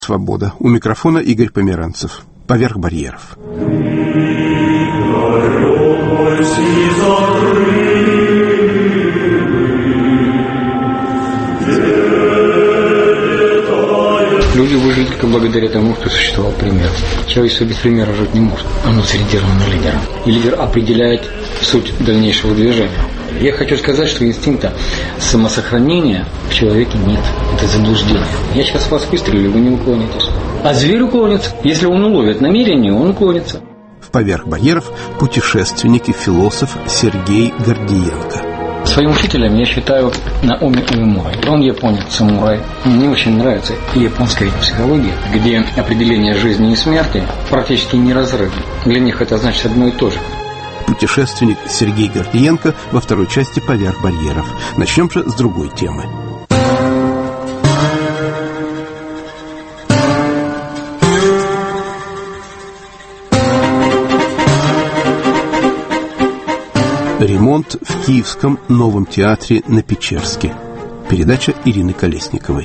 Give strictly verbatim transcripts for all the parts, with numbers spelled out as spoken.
Свобода. У микрофона Игорь Померанцев. Поверх барьеров. Люди выжили только благодаря тому, что существовал пример. Человечество без примера жить не может. Оно сориентировано на лидера. И лидер определяет суть дальнейшего движения. Я хочу сказать, что инстинкта самосохранения в человеке нет. Это заблуждение. Я сейчас вас выстрелю, вы не уклонитесь. А зверь уклонится. Если он уловит намерение, он уклонится. В «Поверх барьеров» путешественник и философ Сергей Гордиенко. Своим учителем я считаю Наоми Уэмурай. Он японец, самурай. Мне очень нравится японская психология, где определение жизни и смерти практически неразрывно. Для них это значит одно и то же. Путешественник Сергей Гордиенко во второй части «Поверх барьеров». Начнем же с другой темы. Ремонт в Киевском новом театре на Печерске. Передача Ирины Колесниковой.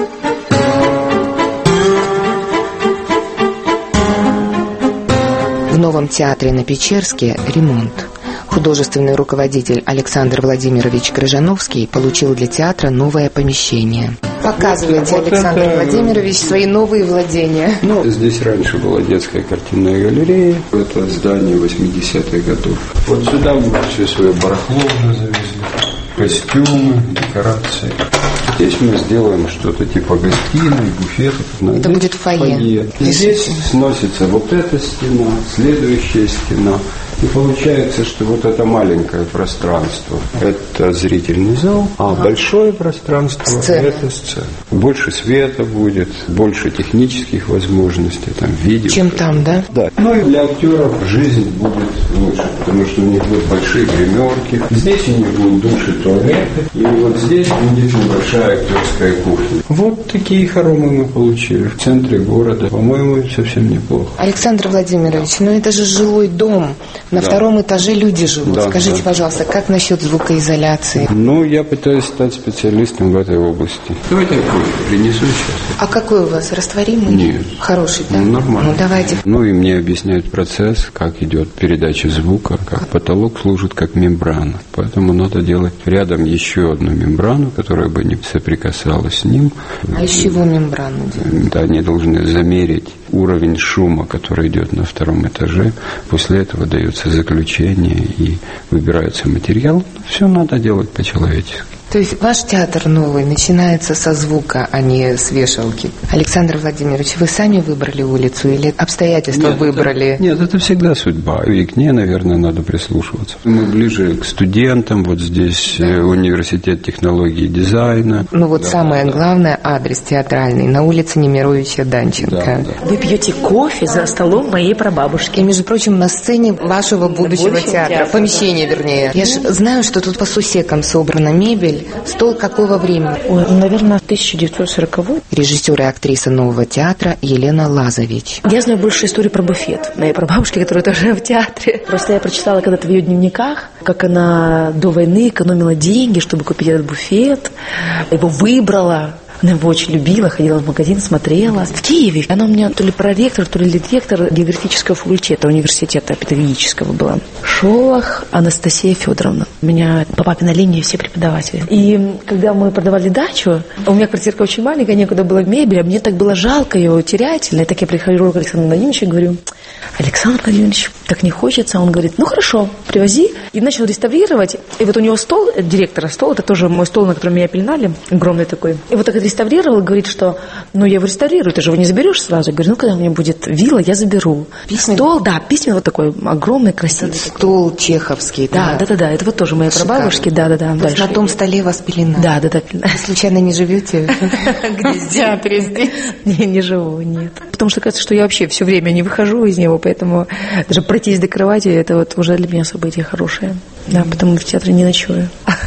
В новом театре на Печерске ремонт. Художественный руководитель Александр Владимирович Крыжановский получил для театра новое помещение. Показывайте, вот Александр это... Владимирович, свои новые владения. Ну, здесь раньше была детская картинная галерея. Это здание восьмидесятых годов. Вот сюда мы все свое барахло уже завезли. Костюмы, декорации. Здесь мы сделаем что-то типа гостиной, буфетов. Это здесь будет фойе. фойе. Здесь сносится вот эта стена, следующая стена. И получается, что вот это маленькое пространство – это зрительный зал, а большое пространство – это сцена. Больше света будет, больше технических возможностей, там, видео. Чем там, да? Да. Ну и для актеров жизнь будет лучше, потому что у них будут большие гримерки. Здесь у них будут души, туалеты. И вот здесь будет небольшая актерская кухня. Вот такие хоромы мы получили в центре города. По-моему, совсем неплохо. Александр Владимирович, ну это же жилой дом. На да. втором этаже люди живут. Да, Скажите, да. пожалуйста, как насчет звукоизоляции? Ну, я пытаюсь стать специалистом в этой области. Давайте я кофе принесу сейчас. А какой у вас, растворимый? Нет. Хороший, да? Ну, нормально. Ну, давайте. Ну, и мне объясняют процесс, как идет передача звука, как потолок служит как мембрана. Поэтому надо делать рядом еще одну мембрану, которая бы не соприкасалась с ним. А из чего мембрану делать? Да, они должны замерить уровень шума, который идет на втором этаже. После этого дается заключение и выбирается материал. Все надо делать по-человечески. То есть ваш театр новый начинается со звука, а не с вешалки. Александр Владимирович, вы сами выбрали улицу или обстоятельства нет, выбрали? Это, нет, это всегда судьба. И к ней, наверное, надо прислушиваться. Мы ближе к студентам. Вот здесь да. университет технологии и дизайна. Ну вот да, самое да. главное, адрес театральный на улице Немировича Данченко. Да, да. Вы пьете кофе за столом моей прабабушки. И, между прочим, на сцене вашего будущего театра. театра. Помещения, вернее. Я же знаю, что тут по сусекам собрана мебель. Стол какого времени? Ой, наверное, тысяча девятьсот сороковой. Режиссер и актриса нового театра Елена Лазович. Я знаю больше истории про буфет моей прабабушки, которая тоже в театре. Просто я прочитала когда-то в ее дневниках, как она до войны экономила деньги, чтобы купить этот буфет. Его выбрала. Она его очень любила, ходила в магазин, смотрела. В Киеве она у меня то ли проректор, то ли директор географического факультета университета педагогического была. Шолох Анастасия Федоровна. У меня по папиной линии все преподаватели. И когда мы продавали дачу, у меня квартирка очень маленькая, некуда было мебель, а мне так было жалко ее терять. И так я прихожу к Александру Владимировичу и говорю: Александр Владимирович, так не хочется. Он говорит: ну хорошо, привози. И начал реставрировать. И вот у него стол, директора стол, это тоже мой стол, на котором меня пеленали, огромный такой. И вот так реставрировал, говорит, что ну я его реставрирую, ты же его не заберешь сразу. Я говорю: ну когда у меня будет вилла, я заберу. Письменный? Стол, да, письменный вот такой огромный, красивый. Стол чеховский. Да, да, да, да, это вот тоже мои прабабушки, да, да, да. На том столе вас пелена. Да, да, да. Вы случайно не живете? Где в театре здесь? Не, не живу, нет. Потому что кажется, что я вообще все время не выхожу из него, поэтому даже пройтись до кровати, это вот уже для меня событие хорошее. Да, потому в театре не ночую.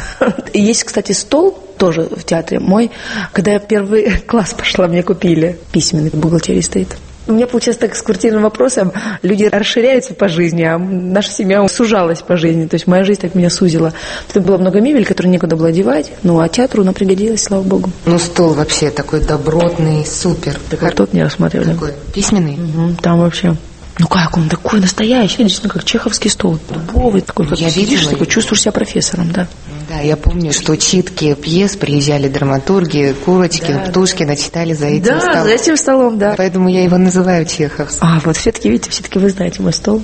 Есть, кстати, стол тоже в театре мой. Когда я первый класс пошла, мне купили. Письменный в бухгалтерии стоит. У меня получилось так с квартирным вопросом. Люди расширяются по жизни, а наша семья сужалась по жизни. То есть моя жизнь так меня сузила. Тут было много мебели, которую некуда было одевать. Ну, а театру она пригодилась, слава богу. Ну, стол вообще такой добротный, супер. Так вот тот не рассматривали. Какой? Письменный? Угу, там вообще... Ну как он такой настоящий, видишь, ну как чеховский стол, дубовый такой, как я сидишь, видела, такой, чувствуешь себя профессором, да. Да, я помню, что читки пьес приезжали драматурги, Курочкин, да, Птушкина, читали за этим да, столом. за этим столом, да. Поэтому я его называю чеховским. А, вот все-таки, видите, все-таки вы знаете мой стол.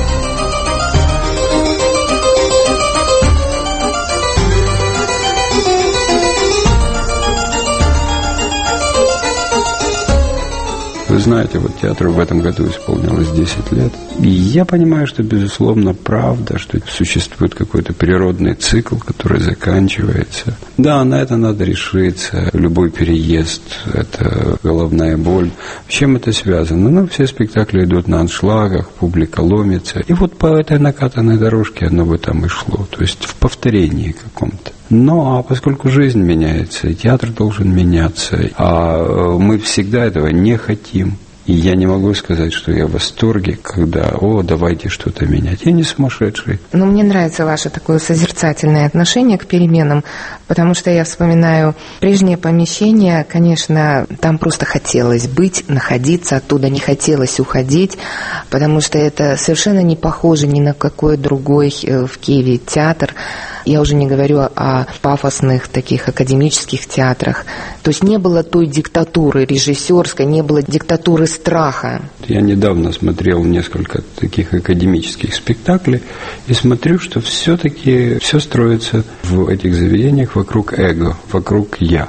Вы знаете, вот театру в этом году исполнилось десять лет. И я понимаю, что, безусловно, правда, что существует какой-то природный цикл, который заканчивается. Да, на это надо решиться. Любой переезд – это головная боль. С чем это связано? Ну, все спектакли идут на аншлагах, публика ломится. И вот по этой накатанной дорожке оно бы там и шло. То есть в повторении каком-то. Ну, а поскольку жизнь меняется, и театр должен меняться, а мы всегда этого не хотим, и я не могу сказать, что я в восторге, когда, о, давайте что-то менять. Я не сумасшедший. Ну, мне нравится ваше такое созерцательное отношение к переменам, потому что я вспоминаю прежнее помещение, конечно, там просто хотелось быть, находиться, оттуда не хотелось уходить, потому что это совершенно не похоже ни на какой другой в Киеве театр. Я уже не говорю о пафосных таких академических театрах. То есть не было той диктатуры режиссерской, не было диктатуры страха. Я недавно смотрел несколько таких академических спектаклей и смотрю, что все-таки все строится в этих заведениях вокруг эго, вокруг «я».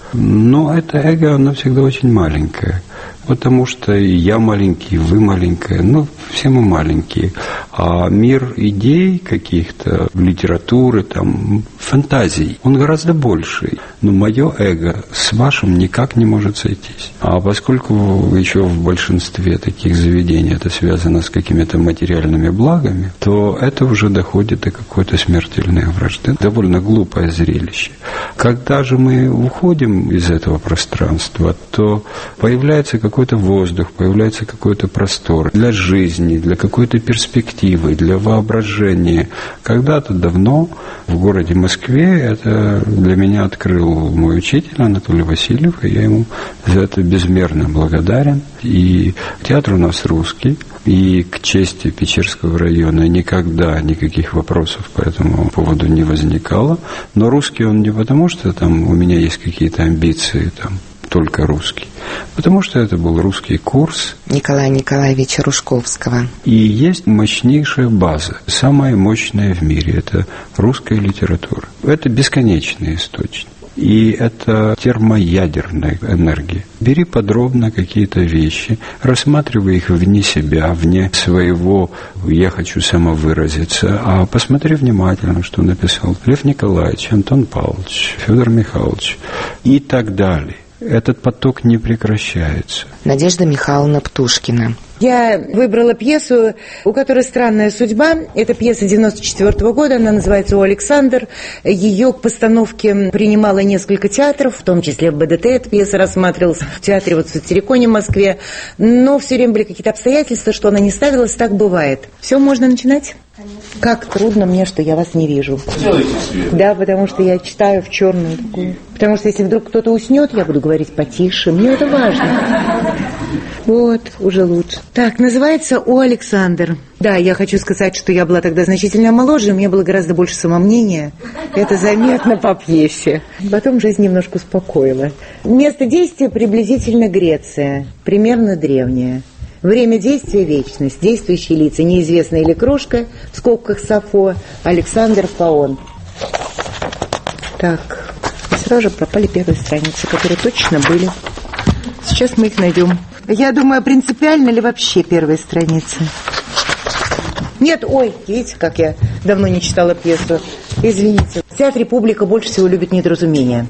Но это эго, оно всегда очень маленькое. Потому что я маленький, вы маленькая, ну, все мы маленькие. А мир идей каких-то, литературы, там, фантазий, он гораздо больший. Но мое эго с вашим никак не может сойтись. А поскольку еще в большинстве таких заведений это связано с какими-то материальными благами, то это уже доходит до какой-то смертельной вражды. Довольно глупое зрелище. Когда же мы уходим из этого пространства, то появляется какой-то какой-то воздух, появляется какой-то простор для жизни, для какой-то перспективы, для воображения. Когда-то давно в городе Москве это для меня открыл мой учитель Анатолий Васильев, и я ему за это безмерно благодарен. И театр у нас русский, и к чести Печерского района никогда никаких вопросов по этому поводу не возникало. Но русский он не потому, что там у меня есть какие-то амбиции, там, только русский. Потому что это был русский курс Николая Николаевича Рушковского. И есть мощнейшая база, самая мощная в мире. Это русская литература. Это бесконечный источник. И это термоядерная энергия. Бери подробно какие-то вещи, рассматривай их вне себя, вне своего «я хочу самовыразиться», а посмотри внимательно, что написал Лев Николаевич, Антон Павлович, Федор Михайлович и так далее. Этот поток не прекращается. Надежда Михайловна Птушкина. Я выбрала пьесу, у которой странная судьба. Это пьеса девяносто четвёртого года, она называется «О, Александр». Ее к постановке принимало несколько театров, в том числе в БДТ эта пьеса рассматривалась, в театре вот в Сатириконе в Москве. Но все время были какие-то обстоятельства, что она не ставилась, так бывает. Все, можно начинать? Конечно. Как трудно мне, что я вас не вижу. Делайте свет. Да, потому что я читаю в черную такую. Потому что если вдруг кто-то уснет, я буду говорить потише. Мне это важно. Вот, уже лучше. Так, называется «О, Александр». Да, я хочу сказать, что я была тогда значительно моложе, у меня было гораздо больше самомнения. Это заметно по пьесе. Потом жизнь немножко успокоила. Место действия приблизительно Греция, примерно древняя. Время действия – вечность. Действующие лица – неизвестная или крошка, в скобках Сафо, Александр Фаон. Так, сразу же пропали первые страницы, которые точно были. Сейчас мы их найдем. Я думаю, принципиально ли вообще первые страницы? Нет, ой, видите, как я давно не читала пьесу. Извините. В театре публика больше всего любит недоразумения.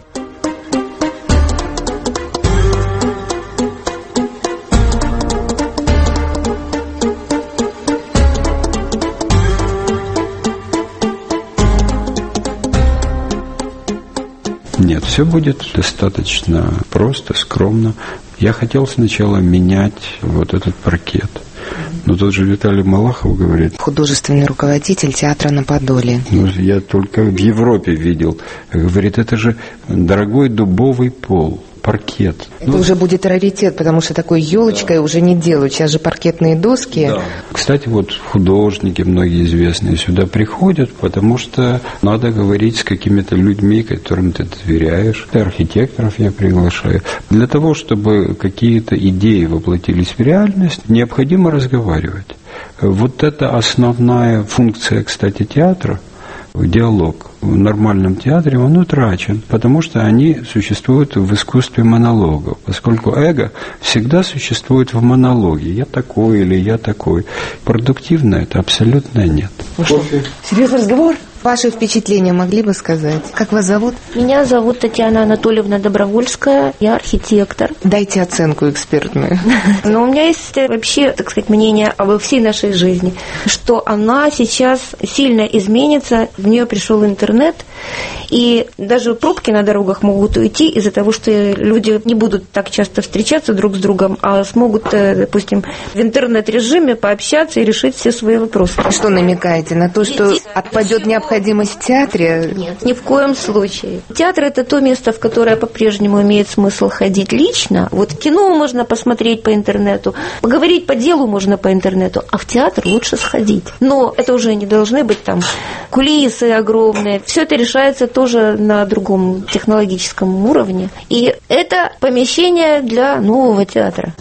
Нет, все будет достаточно просто, скромно. Я хотел сначала менять вот этот паркет. Но тот же Виталий Малахов говорит... Художественный руководитель театра на Подоле. Ну, я только в Европе видел. Говорит, это же дорогой дубовый пол, паркет. Это ну, уже будет раритет, потому что такой елочкой да. уже не делают. Сейчас же паркетные доски. Да. Кстати, вот художники многие известные сюда приходят, потому что надо говорить с какими-то людьми, которым ты доверяешь. Архитекторов я приглашаю. Для того, чтобы какие-то идеи воплотились в реальность, необходимо разговаривать. Вот это основная функция, кстати, театра. Диалог в нормальном театре, он утрачен, потому что они существуют в искусстве монологов, поскольку эго всегда существует в монологе. Я такой или я такой. Продуктивно это абсолютно нет. Ну что, серьезный разговор? Ваши впечатления могли бы сказать? Как вас зовут? Меня зовут Татьяна Анатольевна Добровольская, я архитектор. Дайте оценку экспертную. Но у меня есть вообще, так сказать, мнение обо всей нашей жизни, что она сейчас сильно изменится, в нее пришел интернет, и даже пробки на дорогах могут уйти из-за того, что люди не будут так часто встречаться друг с другом, а смогут, допустим, в интернет-режиме пообщаться и решить все свои вопросы. Что намекаете? На то, что отпадет необходимость в театре? Нет, ни в коем случае. Театр – это то место, в которое по-прежнему имеет смысл ходить лично. Вот кино можно посмотреть по интернету, поговорить по делу можно по интернету, а в театр лучше сходить. Но это уже не должны быть там кулисы огромные. Все это решается тоже на другом технологическом уровне. И это помещение для нового театра.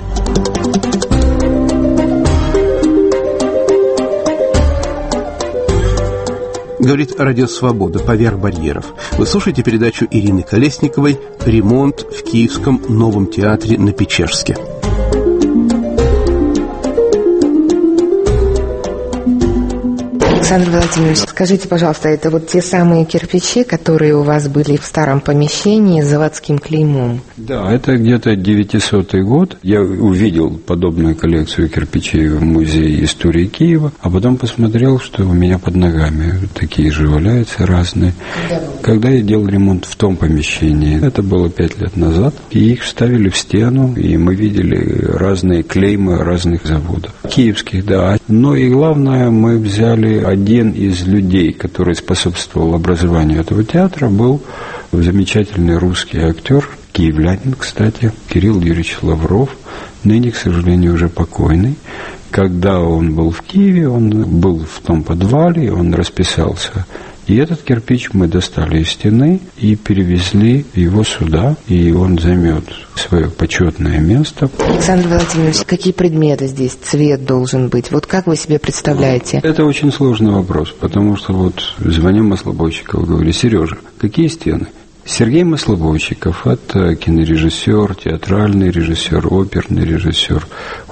Говорит Радио Свобода «Поверх барьеров». Вы слушаете передачу Ирины Колесниковой «Ремонт в Киевском новом театре на Печерске». Александр Владимирович, скажите, пожалуйста, это вот те самые кирпичи, которые у вас были в старом помещении с заводским клеймом? Да, это где-то девятисотый год. Я увидел подобную коллекцию кирпичей в Музее истории Киева, а потом посмотрел, что у меня под ногами такие же валяются разные. Когда, Когда я делал ремонт в том помещении, это было пять лет назад, и их вставили в стену, и мы видели разные клеймы разных заводов. Киевских, да. Но и главное, мы взяли один из людей, который способствовал образованию этого театра, был замечательный русский актер, киевлянин, кстати, Кирилл Юрьевич Лавров, ныне, к сожалению, уже покойный. Когда он был в Киеве, он был в том подвале, он расписался. И этот кирпич мы достали из стены и перевезли его сюда, и он займет свое почетное место. Александр Владимирович, какие предметы здесь, цвет должен быть? Вот как вы себе представляете? Это очень сложный вопрос, потому что вот звоню Маслобойчикову, говорю: Сережа, какие стены? Сергей Маслобойчиков – это кинорежиссер, театральный режиссер, оперный режиссер,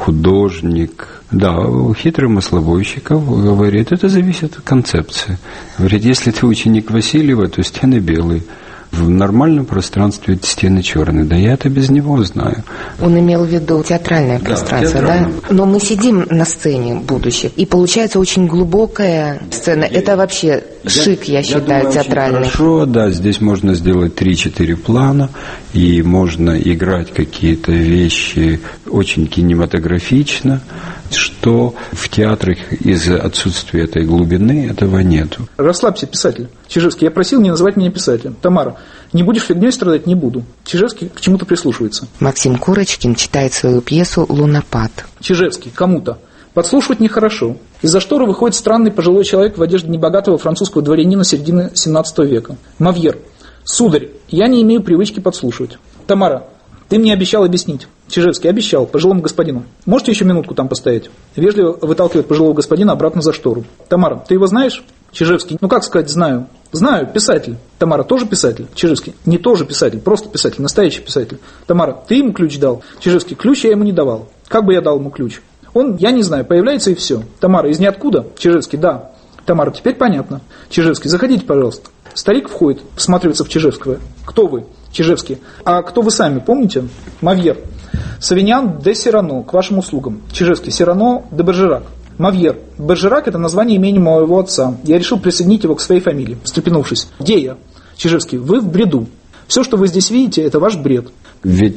художник. Да, хитрый Маслобойчиков говорит, это зависит от концепции. Говорит, если ты ученик Васильева, то стены белые. В нормальном пространстве стены черные. Да я это без него знаю. Он имел в виду театральное пространство, да? Театральное. Да? Но мы сидим на сцене будущих, и получается очень глубокая сцена. Это вообще шик, я, я считаю, думаю, театральный. Очень хорошо, да, здесь можно сделать три-четыре плана, и можно играть какие-то вещи очень кинематографично, что в театрах из-за отсутствия этой глубины этого нету. Расслабься, писатель. Чижевский, я просил не называть меня писателем. Тамара, не будешь фигней страдать, не буду. Чижевский к чему-то прислушивается. Максим Курочкин читает свою пьесу «Лунопад». Чижевский, кому-то. Подслушивать нехорошо. Из-за шторы выходит странный пожилой человек в одежде небогатого французского дворянина середины семнадцатого века. Мавьер. Сударь, я не имею привычки подслушивать. Тамара, ты мне обещал объяснить. Чижевский, обещал, пожилому господину. Можете еще минутку там постоять? Вежливо выталкивает пожилого господина обратно за штору. Тамара, ты его знаешь? Чижевский, ну как сказать, знаю. Знаю, писатель. Тамара, тоже писатель? Чижевский, не тоже писатель, просто писатель, настоящий писатель. Тамара, ты ему ключ дал? Чижевский, ключ я ему не давал. Как бы я дал ему ключ? Он, я не знаю, появляется и все. Тамара, из ниоткуда? Чижевский, да. Тамара, теперь понятно. Чижевский, заходите, пожалуйста. Старик входит, всматривается в Чижевского. Кто вы? Чижевский. А кто вы сами, помните? Мавьер. Савиньян де Сирано, к вашим услугам. Чижевский. Сирано де Бержерак. Мавьер. Бержерак – это название имени моего отца. Я решил присоединить его к своей фамилии, встрепенувшись. Где я? Чижевский. Вы в бреду. Все, что вы здесь видите, это ваш бред. Ведь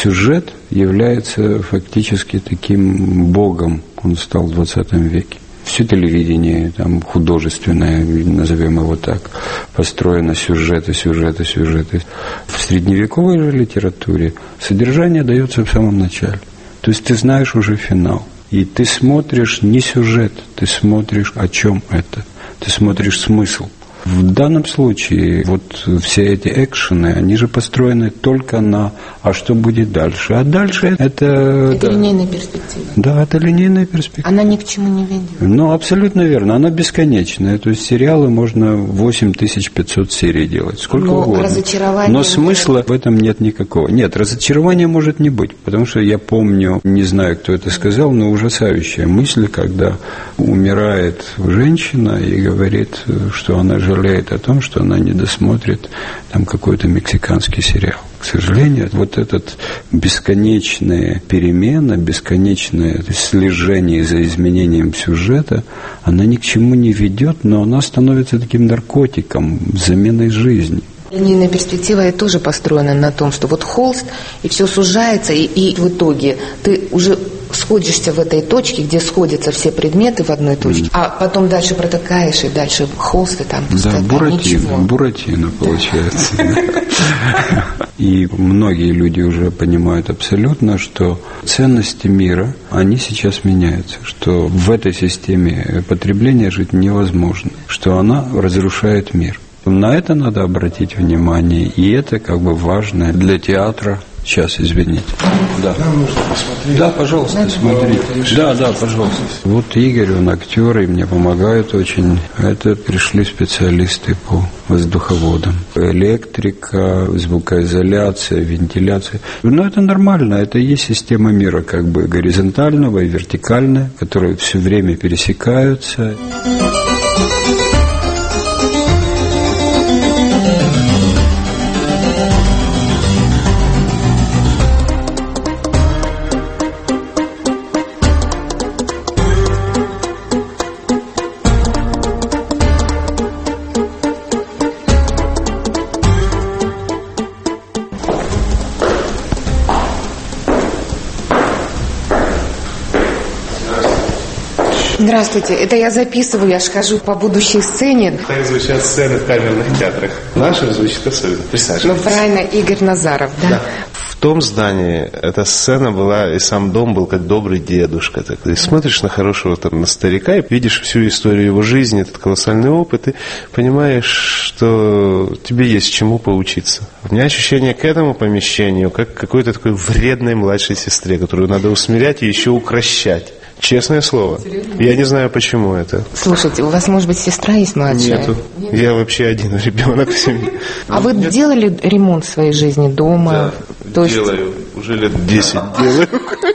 Сюжет является фактически таким богом, он стал в двадцатом веке. Все телевидение, там, художественное, назовем его так, построено сюжеты, сюжеты, сюжеты. В средневековой же литературе содержание дается в самом начале. То есть ты знаешь уже финал. И ты смотришь не сюжет, ты смотришь, о чем это. Ты смотришь смысл. В данном случае вот все эти экшены, они же построены только на «а что будет дальше?». А дальше это... Это да, линейная перспектива. Да, это линейная перспектива. Она ни к чему не ведет. Ну, абсолютно верно. Она бесконечная. То есть сериалы можно восемь тысяч пятьсот серий делать. Сколько Но угодно. разочарование... Но смысла в этом нет никакого. Нет, разочарования может не быть. Потому что я помню, не знаю, кто это сказал, но ужасающая мысль, когда умирает женщина и говорит, что она жалеет о том, что она не досмотрит там какой-то мексиканский сериал. К сожалению, вот этот бесконечная перемена, бесконечное слежение за изменением сюжета, она ни к чему не ведет, но она становится таким наркотиком, заменой жизни. Линейная перспектива тоже построена на том, что вот холст, и все сужается, и, и в итоге ты уже сходишься в этой точке, где сходятся все предметы в одной точке, mm. а потом дальше протыкаешь, и дальше холст, и там пустота, да, Буратино, ничего. Буратино получается. И многие люди уже понимают абсолютно, что ценности мира, они сейчас меняются, что в этой системе потребления жить невозможно, что она разрушает мир. На это надо обратить внимание, и это как бы важно для театра. Сейчас, извините. Да, нам нужно посмотреть. Да, пожалуйста, смотрите. Да, да, пожалуйста. Вот Игорь, он актер, и мне помогают очень. Это пришли специалисты по воздуховодам. Электрика, звукоизоляция, вентиляция. Но это нормально, это и есть система мира, как бы горизонтального и вертикальная, которые все время пересекаются. Здравствуйте, это я записываю, я же хожу по будущей сцене. Так звучат сцены в камерных театрах. Наша звучит особенно. Присаживайтесь. Ну, правильно, Игорь Назаров, да? Да. В том здании эта сцена была, и сам дом был как добрый дедушка. Так. Ты смотришь на хорошего там, на старика и видишь всю историю его жизни, этот колоссальный опыт, и понимаешь, что тебе есть чему поучиться. У меня ощущение к этому помещению, как какой-то такой вредной младшей сестре, которую надо усмирять и еще укрощать. Честное слово. Я не знаю, почему это. Слушайте, у вас, может быть, сестра есть младшая? Нету. Нет? Я вообще один ребенок в семье. А вы Нет. делали ремонт в своей жизни дома? Да, То есть... делаю. Уже лет десять делаю.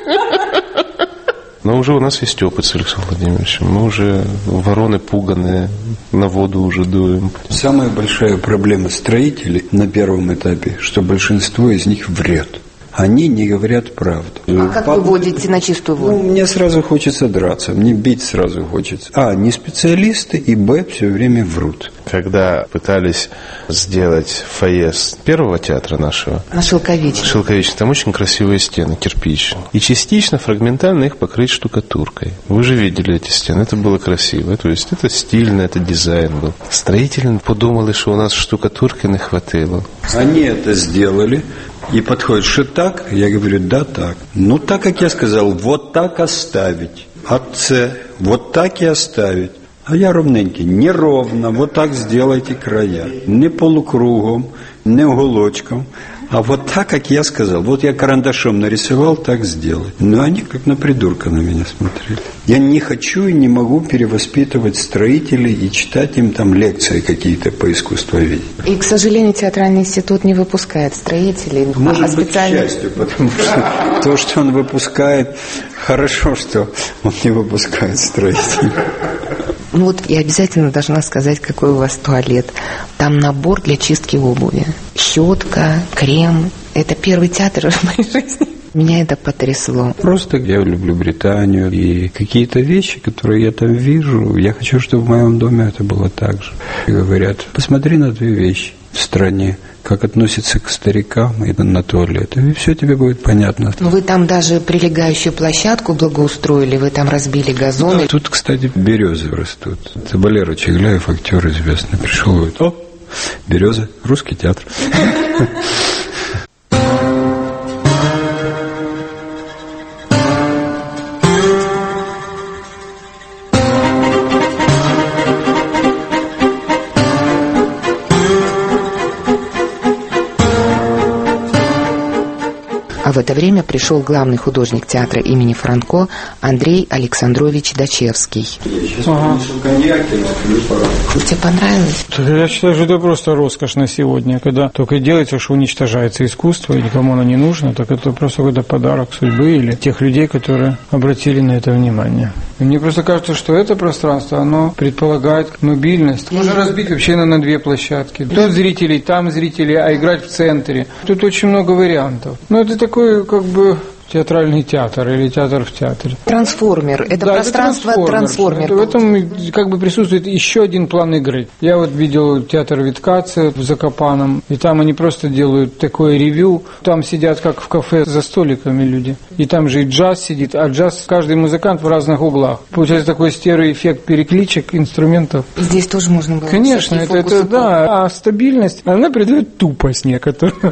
Но уже у нас есть опыт с Александром Владимировичем. Мы уже вороны пуганые, на воду уже дуем. Самая большая проблема строителей на первом этапе, что большинство из них врет. Они не говорят правду. А как вы водите на чистую воду? Ну, мне сразу хочется драться, мне бить сразу хочется. А, не специалисты, и б, все время врут. Когда пытались сделать фойе первого театра нашего, на Шелковичной. Шелковичной, там очень красивые стены, кирпичные. И частично, фрагментально их покрыть штукатуркой. Вы же видели эти стены, это было красиво. То есть это стильно, это дизайн был. Строители подумали, что у нас штукатурки не хватило. Они это сделали. И подходит, что так? Я говорю, да, так. Ну, так, как я сказал, вот так оставить. От С, вот так и оставить. А я ровненький, не ровно, вот так сделайте края. Не полукругом, не уголочком, а вот так, как я сказал. Вот я карандашом нарисовал, так сделать. Но они как на придурка на меня смотрели. Я не хочу и не могу перевоспитывать строителей и читать им там лекции какие-то по искусствоведению. И, к сожалению, театральный институт не выпускает строителей. Может а быть, специально... к счастью, потому что то, что он выпускает, хорошо, что он не выпускает строителей. Ну вот я обязательно должна сказать, какой у вас туалет. Там набор для чистки обуви. Щетка, крем. Это первый театр в моей жизни. Меня это потрясло. Просто я люблю Британию. И какие-то вещи, которые я там вижу, я хочу, чтобы в моем доме это было так же. И говорят, посмотри на две вещи. в стране, как относятся к старикам и на туалет. И все тебе будет понятно. Вы там даже прилегающую площадку благоустроили, вы там разбили газоны. Да, тут, кстати, березы растут. Это Валера Чегляев, актер известный, пришел и говорит: о, береза, русский театр. А в это время пришел главный художник театра имени Франко Андрей Александрович Дачевский. Ага. Тебе понравилось? Я считаю, что это просто роскошь на сегодня, когда только делается, что уничтожается искусство, и никому оно не нужно, так это просто какой-то подарок судьбы или тех людей, которые обратили на это внимание. И мне просто кажется, что это пространство, оно предполагает мобильность. Можно разбить вообще на две площадки. Тут зрители, там зрители, а играть в центре. Тут очень много вариантов. Но это такой, как бы, театральный театр или театр в театре. Трансформер. Это да, пространство это трансформер. трансформер. В этом как бы присутствует еще один план игры. Я вот видел театр Виткаца в Закопаном, и там они просто делают такое ревью. Там сидят как в кафе за столиками люди. И там же и джаз сидит, а джаз каждый музыкант в разных углах. Получается такой стереоэффект перекличек, инструментов. И здесь тоже можно было. Конечно, это, это да. А стабильность, она придает тупость некоторую.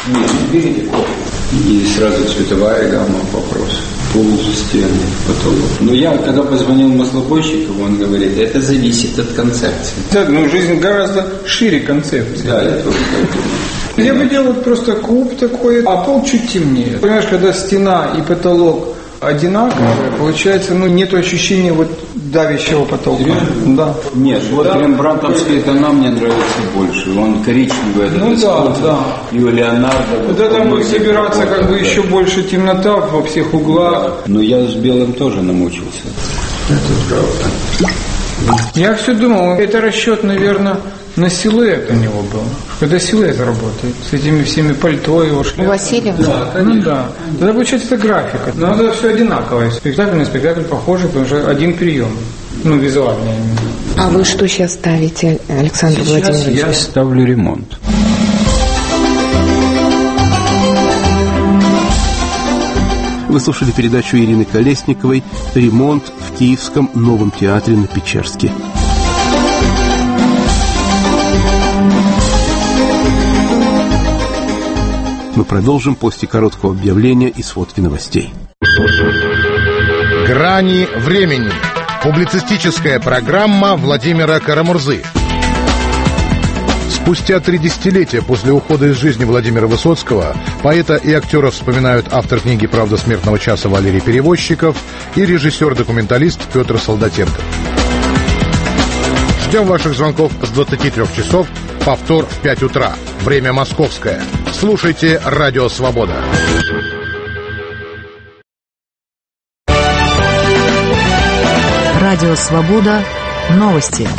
И сразу цветовая гамма вопрос. Пол, стены, потолок. Но я, когда позвонил Маслобойщикову, он говорит, это зависит от концепции. Да, ну жизнь гораздо шире концепции. Да, я тоже так думаю. Я бы делал просто куб такой, а пол чуть темнее. Понимаешь, когда стена и потолок одинаковые, получается, ну, нет ощущения вот давящего потолка. Да. Нет, вот да. Рембрандтовские тона мне нравятся больше. Он коричневый, этот ну, да, да. И у Леонардо. Когда там будет собираться как бы еще больше темнота во всех углах. Да. Но я с белым тоже намучился. Это правда. Я все думал, это расчет, наверное, на силуэт у него был. Когда силуэт работает, с этими всеми пальто его шляпами. У Василия? Да, ну да. Тогда получается это графика. Но это все одинаковое. Спектакль на спектакль похожий, потому что один прием. Ну, визуально именно. А вы что сейчас ставите, Александр сейчас Владимирович? Я ставлю ремонт. Вы слушали передачу Ирины Колесниковой «Ремонт в Киевском новом театре на Печерске». Мы продолжим после короткого объявления и сводки новостей. «Грани времени». Публицистическая программа Владимира Карамурзы. Спустя три десятилетия после ухода из жизни Владимира Высоцкого поэта и актера вспоминают автор книги «Правда смертного часа» Валерий Перевозчиков и режиссер-документалист Петр Солдатенко. Ждем ваших звонков с двадцати трёх часов, повтор в пять утра. Время московское. Слушайте «Радио Свобода». Радио Свобода. Новости.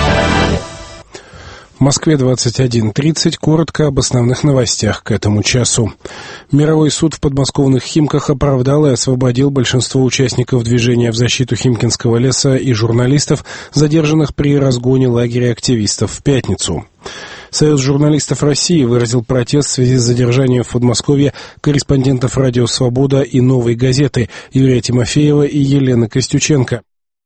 В Москве двадцать один тридцать. Коротко об основных новостях к этому часу. Мировой суд в подмосковных Химках оправдал и освободил большинство участников движения в защиту Химкинского леса и журналистов, задержанных при разгоне лагеря активистов в пятницу. Союз журналистов России выразил протест в связи с задержанием в Подмосковье корреспондентов «Радио Свобода» и «Новой газеты» Юрия Тимофеева и Елены Костюченко.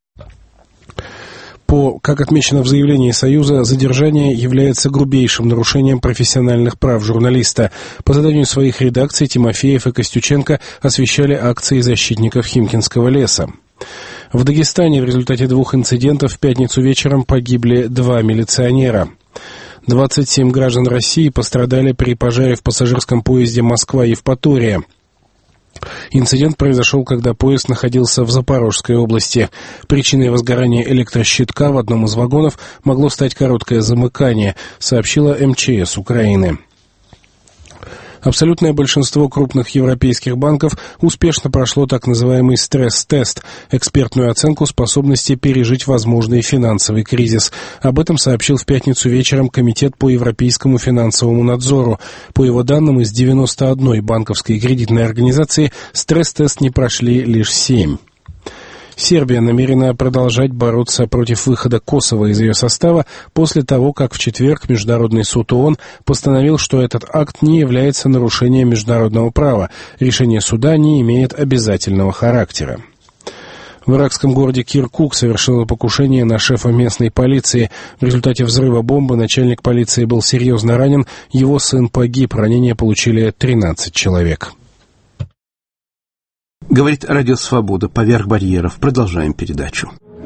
По, как отмечено в заявлении Союза, задержание является грубейшим нарушением профессиональных прав журналиста. По заданию своих редакций Тимофеев и Костюченко освещали акции защитников Химкинского леса. В Дагестане в результате двух инцидентов в пятницу вечером погибли два милиционера. двадцать семь граждан России пострадали при пожаре в пассажирском поезде «Москва-Евпатория». Инцидент произошел, когда поезд находился в Запорожской области. Причиной возгорания электрощитка в одном из вагонов могло стать короткое замыкание, сообщила эм че эс Украины. Абсолютное большинство крупных европейских банков успешно прошло так называемый стресс-тест, экспертную оценку способности пережить возможный финансовый кризис. Об этом сообщил в пятницу вечером Комитет по европейскому финансовому надзору. По его данным, из девяноста одной банковской и кредитной организации стресс-тест не прошли лишь семь. Сербия намерена продолжать бороться против выхода Косово из ее состава после того, как в четверг Международный суд ООН постановил, что этот акт не является нарушением международного права. Решение суда не имеет обязательного характера. В иракском городе Киркук совершило покушение на шефа местной полиции. В результате взрыва бомбы начальник полиции был серьезно ранен, его сын погиб, ранения получили тринадцать человек. Говорит Радио Свобода. Поверх барьеров. Продолжаем передачу.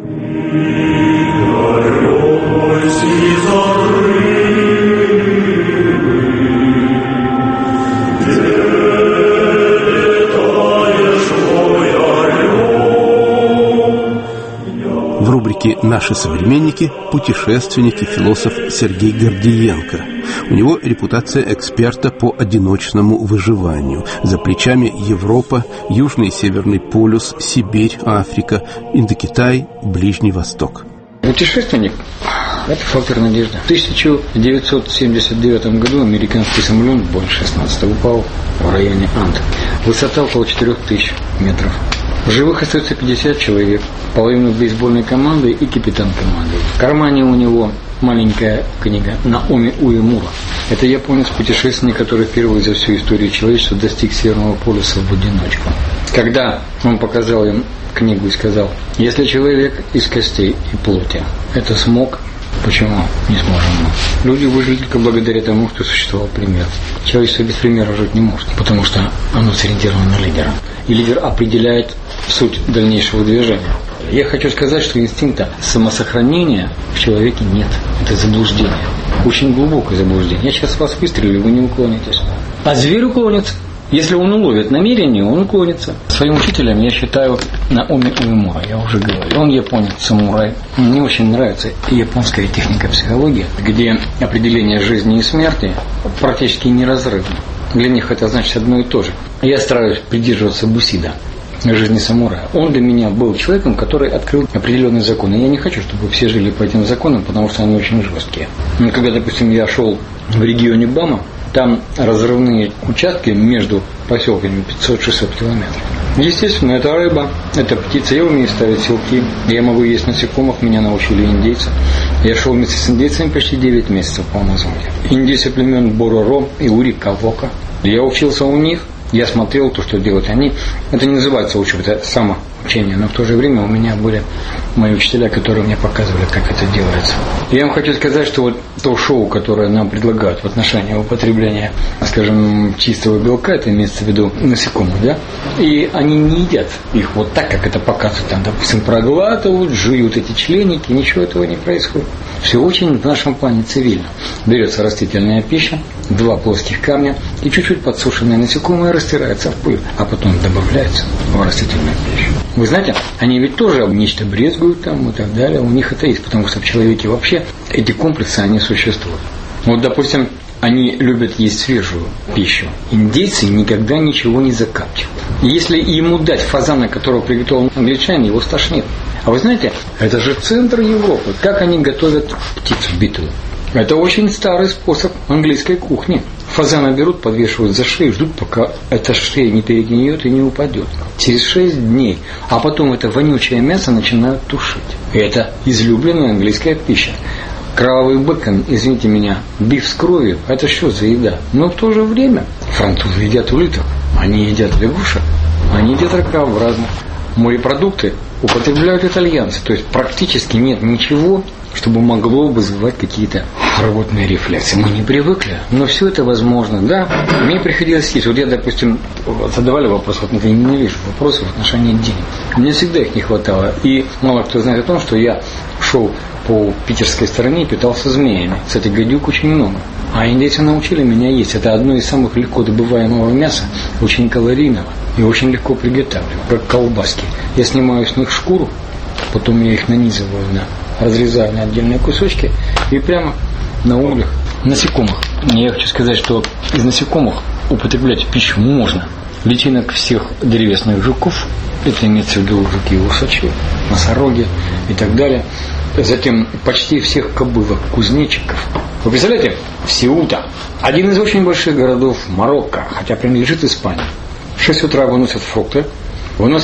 В рубрике «Наши современники» путешественник и философ Сергей Гордиенко. У него репутация эксперта по одиночному выживанию. За плечами Европа, Южный и Северный полюс, Сибирь, Африка, Индокитай, Ближний Восток. Путешественник – это фактор надежды. В тысяча девятьсот семьдесят девятом году американский самолет Боинг шестнадцать упал в районе Анд. Высота около четырех тысяч метров. В живых остается пятьдесят человек, половину бейсбольной команды и капитан команды. В кармане у него маленькая книга Наоми Уэмура. Это японец-путешественник, который впервые за всю историю человечества достиг Северного полюса в одиночку. Когда он показал им книгу и сказал: если человек из костей и плоти это смог, почему не сможем мы? Люди выжили только благодаря тому, что существовал пример. Человечество без примера жить не может, потому что оно сориентировано на лидера. И лидер определяет суть дальнейшего движения. Я хочу сказать, что инстинкта самосохранения в человеке нет. Это заблуждение. Очень глубокое заблуждение. Я сейчас вас выстрелю, вы не уклонитесь. А зверь уклонится. Если он уловит намерение, он уклонится. Своим учителем я считаю Наоми Уэмура, я уже говорил. Он японец, самурай. Мне очень нравится японская техника психологии, где определение жизни и смерти практически неразрывно. Для них это значит одно и то же. Я стараюсь придерживаться бусида, жизни самурая. Он для меня был человеком, который открыл определенные законы. Я не хочу, чтобы все жили по этим законам, потому что они очень жесткие. Когда, допустим, я шел в регионе Бама, там разрывные участки между поселками пятьсот-шестьсот километров. Естественно, это рыба, это птица. Я умею ставить селки, я могу есть насекомых, меня научили индейцы. Я шел вместе с индейцами почти девять месяцев по Амазонке. Индейцы племен Бороро и Ури-Кавока. Я учился у них, я смотрел то, что делают они. Это не называется учеба, это самоучение. Но в то же время у меня были мои учителя, которые мне показывали, как это делается. Я вам хочу сказать, что вот то шоу, которое нам предлагают в отношении употребления, скажем, чистого белка, это имеется в виду насекомых, да? И они не едят их вот так, как это показывают. Там, допустим, проглатывают, жуют эти членики, ничего этого не происходит. Все очень в нашем плане цивильно. Берется растительная пища, два плоских камня и чуть-чуть подсушенные насекомые растирается в пыль, а потом добавляется в растительную пищу. Вы знаете, они ведь тоже нечто брезгуют там и так далее. У них это есть, потому что в человеке вообще эти комплексы, они существуют. Вот, допустим, они любят есть свежую пищу. Индейцы никогда ничего не закапчивают. Если ему дать фазана, которого приготовил англичанин, его стошнит. А вы знаете, это же центр Европы. Как они готовят птицу битую? Это очень старый способ английской кухни. Фазана берут, подвешивают за шею, ждут, пока эта шея не перегниет и не упадет. Через шесть дней. А потом это вонючее мясо начинают тушить. И это излюбленная английская пища. Кровавый бэкон, извините меня, биф с кровью, это что за еда? Но в то же время французы едят улиток, они едят лягушек, они едят ракообразных. Морепродукты употребляют итальянцы. То есть практически нет ничего, чтобы могло вызывать какие-то рвотные рефлексы. Мы не привыкли, но все это возможно. Да, мне приходилось есть. Вот я, допустим, задавали вопрос, вот я ненавижу вопросы в отношении денег. Мне всегда их не хватало. И мало кто знает о том, что я шел по питерской стороне и питался змеями. Кстати, гадюк очень много. А индейцы научили меня есть. Это одно из самых легко добываемого мяса, очень калорийного и очень легко приготавливать, как колбаски. Я снимаю с них шкуру, потом я их нанизываю на, разрезаю на отдельные кусочки и прямо на углях насекомых. Я хочу сказать, что из насекомых употреблять пищу можно. Личинок всех древесных жуков, это имеется в виду жуки и усачи, носороги и так далее. Затем почти всех кобылок, кузнечиков. Вы представляете, Сеута, один из очень больших городов Марокко, хотя принадлежит Испании. В шесть утра выносят фрукты, выносят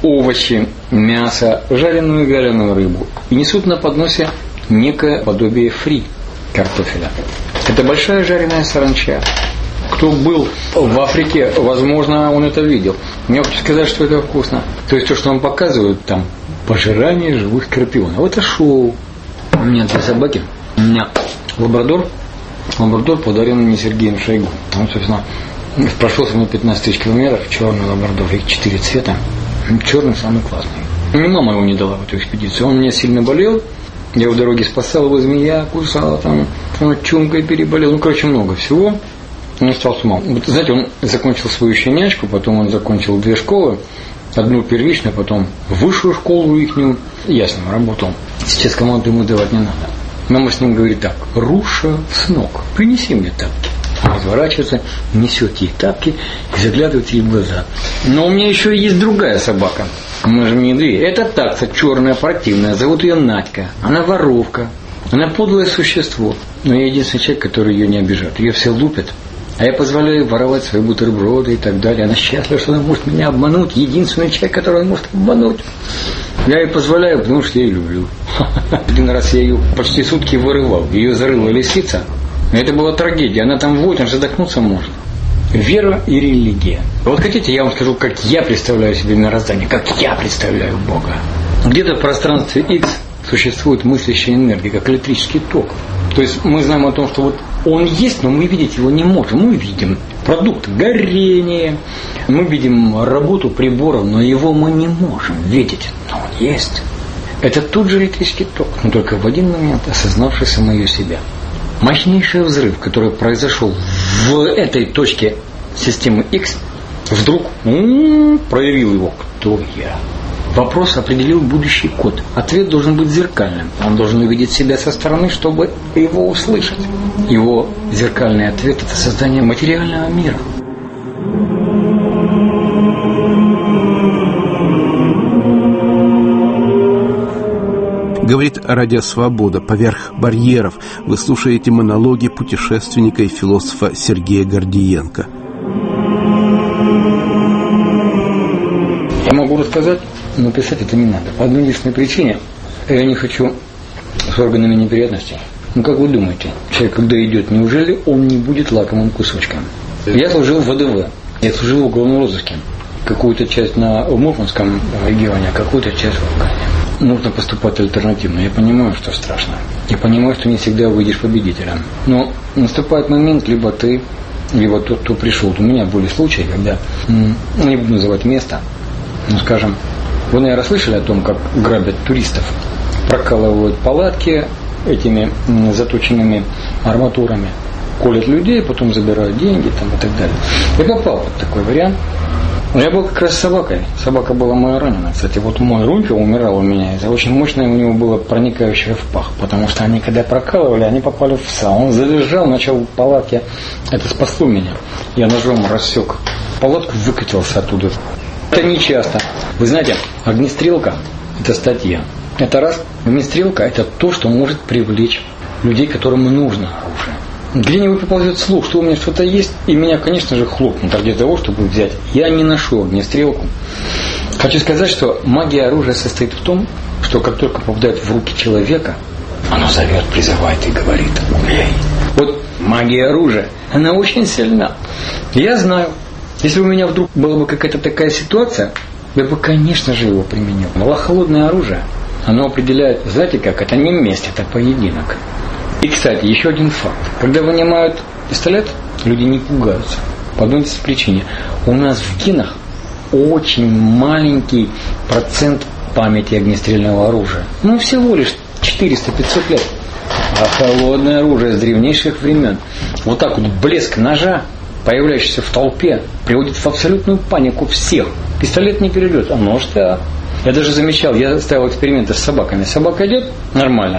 овощи, мясо, жареную и вяленую рыбу. И несут на подносе некое подобие фри, картофеля. Это большая жареная саранча. Кто был в Африке, возможно, он это видел. Мне хочу сказать, что это вкусно. То есть то, что вам показывают там, пожирание живых скорпионов. Это шоу. У меня две собаки. У меня лабрадор. Лабрадор подарен мне Сергеем Шойгу. Он, собственно, прошел со мной пятнадцать тысяч километров. Черный лабрадор. Их четыре цвета. Черный самый классный. Мне мама его не дала в эту экспедицию. Он у меня сильно болел. Я в дороге спасал его, змея кусала, там, чумкой переболел. Ну, короче, много всего. Он стал с ума. Вот, знаете, он закончил свою щенячку, потом он закончил две школы. Одну первичную, потом высшую школу ихнюю. Я с ним работал. Сейчас команду ему давать не надо. Мама с ним говорит так: Руша, сынок, принеси мне тапки. Он разворачивается, несет ей тапки и заглядывает ей в глаза. Но у меня еще есть другая собака. Мы же не две. Это такса черная, противная. Зовут ее Надька. Она воровка. Она подлое существо. Но я единственный человек, который ее не обижает. Ее все лупят. А я позволяю воровать свои бутерброды и так далее. Она счастлива, что она может меня обмануть. Единственный человек, который она может обмануть. Я ей позволяю, потому что я ее люблю. Один раз я ее почти сутки вырывал. Ее зарыла лисица. Это была трагедия. Она там воет, он задохнуться может. Вера и религия. Вот хотите, я вам скажу, как я представляю себе мироздание, как я представляю Бога. Где-то в пространстве X существует мыслящая энергия, как электрический ток. То есть мы знаем о том, что вот он есть, но мы видеть его не можем. Мы видим продукт горения, мы видим работу приборов, но его мы не можем видеть. Но он есть. Это тот же электрический ток, но только в один момент осознавший самую себя. Мощнейший взрыв, который произошел в этой точке системы X, вдруг м-м, проявил его. Кто я? Вопрос определил будущий код. Ответ должен быть зеркальным. Он должен увидеть себя со стороны, чтобы его услышать. Его зеркальный ответ – это создание материального мира. Говорит Радио Свобода. Поверх барьеров вы слушаете монологи путешественника и философа Сергея Гордиенко. Я могу рассказать, но писать это не надо. По одной единственной причине. Я не хочу с органами неприятностей. Ну, как вы думаете, человек, когда идет, неужели он не будет лакомым кусочком? Я служил в ВДВ. Я служил в уголовном розыске. Какую-то часть на Мурманском регионе, а какую-то часть в Афгане. Нужно поступать альтернативно. Я понимаю, что страшно. Я понимаю, что не всегда выйдешь победителем. Но наступает момент, либо ты, либо тот, кто пришел. У меня были случаи, когда, ну, не буду называть место, ну, скажем, вы, наверное, слышали о том, как грабят туристов, прокалывают палатки этими заточенными арматурами, колят людей, потом забирают деньги там, и так далее. Я попал под такой вариант. Я был как раз с собакой. Собака была моя ранена. Кстати, вот мой румпел умирал у меня из-за очень мощное у него было проникающее в пах. Потому что они, когда прокалывали, они попали в сал. Он завизжал, начал в палатке. Это спасло меня. Я ножом рассек палатку, выкатился оттуда. Это не часто. Вы знаете, огнестрелка – это статья. Это раз. Огнестрелка – это то, что может привлечь людей, которым нужно оружие. Где-нибудь поползет слух, что у меня что-то есть, и меня, конечно же, хлопнут ради того, чтобы взять. Я не ношу огнестрелку. Хочу сказать, что магия оружия состоит в том, что как только попадает в руки человека, оно зовет, призывает и говорит: убей. Вот магия оружия, она очень сильна. Я знаю, если у меня вдруг была бы какая-то такая ситуация, я бы, конечно же, его применил. Но холодное оружие, оно определяет, знаете как, это не месть, это поединок. И, кстати, еще один факт. Когда вынимают пистолет, люди не пугаются. По одной причине. У нас в генах очень маленький процент памяти огнестрельного оружия. Ну, всего лишь четыреста-пятьсот лет. А холодное оружие с древнейших времен. Вот так вот блеск ножа, появляющийся в толпе, приводит в абсолютную панику всех. Пистолет не перейдет, а нож-то... Я даже замечал, я ставил эксперименты с собаками. Собака идет нормально.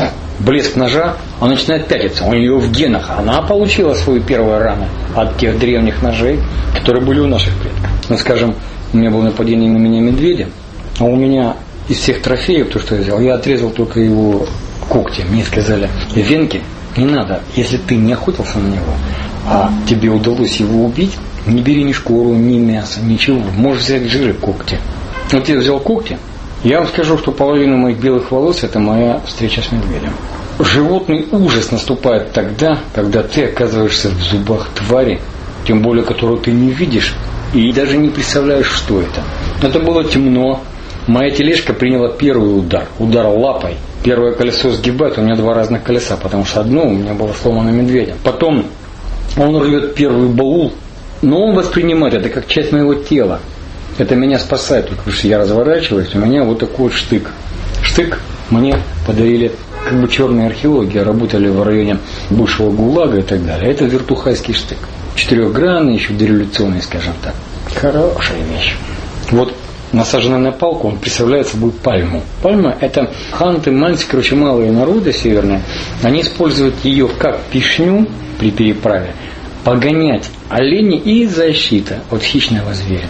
Блеск ножа, он начинает пятиться. У нее в генах. Она получила свою первую рану от тех древних ножей, которые были у наших предков. Ну, скажем, у меня было нападение на меня медведя, а у меня из всех трофеев, то, что я взял, я отрезал только его когти. Мне сказали: венки не надо, если ты не охотился на него, а тебе удалось его убить, не бери ни шкуру, ни мясо, ничего. Можешь взять жир и когти. Вот я взял когти. Я вам скажу, что половина моих белых волос – это моя встреча с медведем. Животный ужас наступает тогда, когда ты оказываешься в зубах твари, тем более которую ты не видишь и даже не представляешь, что это. Это было темно. Моя тележка приняла первый удар, удар лапой. Первое колесо сгибает, у меня два разных колеса, потому что одно у меня было сломано медведем. Потом он рвет первый баул, но он воспринимает это как часть моего тела. Это меня спасает, потому что я разворачиваюсь, у меня вот такой вот штык. Штык мне подарили как бы черные археологи, работали в районе бывшего ГУЛАГа и так далее. Это вертухайский штык. Четырехгранный, еще дореволюционный, скажем так. Хорошая вещь. Вот насаженный на палку, он представляет собой пальму. Пальма – это ханты, мальцы, короче, малые народы северные. Они используют ее как пишню при переправе, погонять оленей и защита от хищного зверя.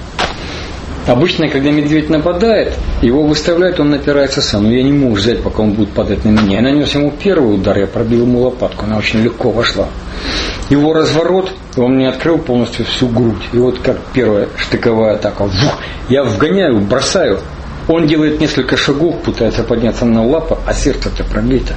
Обычно, когда медведь нападает, его выставляют, он напирается сам. Но я не могу ждать, пока он будет падать на меня. Я нанес ему первый удар, я пробил ему лопатку, она очень легко вошла. Его разворот, он мне открыл полностью всю грудь. И вот как первая штыковая атака. Вух, я вгоняю, бросаю. Он делает несколько шагов, пытается подняться на лапы, а сердце-то пробито.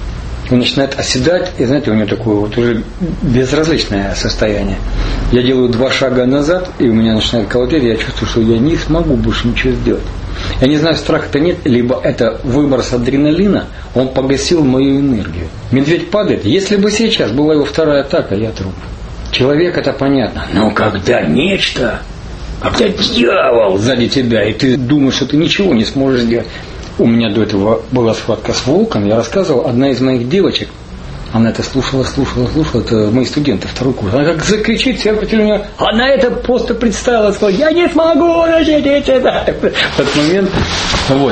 Он начинает оседать, и знаете, у него такое вот уже безразличное состояние. Я делаю два шага назад, и у меня начинает колотеть, я чувствую, что я не смогу больше ничего сделать. Я не знаю, страха-то нет, либо это выброс адреналина, он погасил мою энергию. Медведь падает, если бы сейчас была его вторая атака, я труп. Человек, это понятно, но когда нечто, когда дьявол сзади тебя, и ты думаешь, что ты ничего не сможешь сделать. У меня до этого была схватка с волком, я рассказывал, одна из моих девочек, она это слушала, слушала, слушала, это мои студенты, второй курс. Она как закричит, все против нее, она это просто представила, сказала, я не смогу начать это. В этот момент, вот,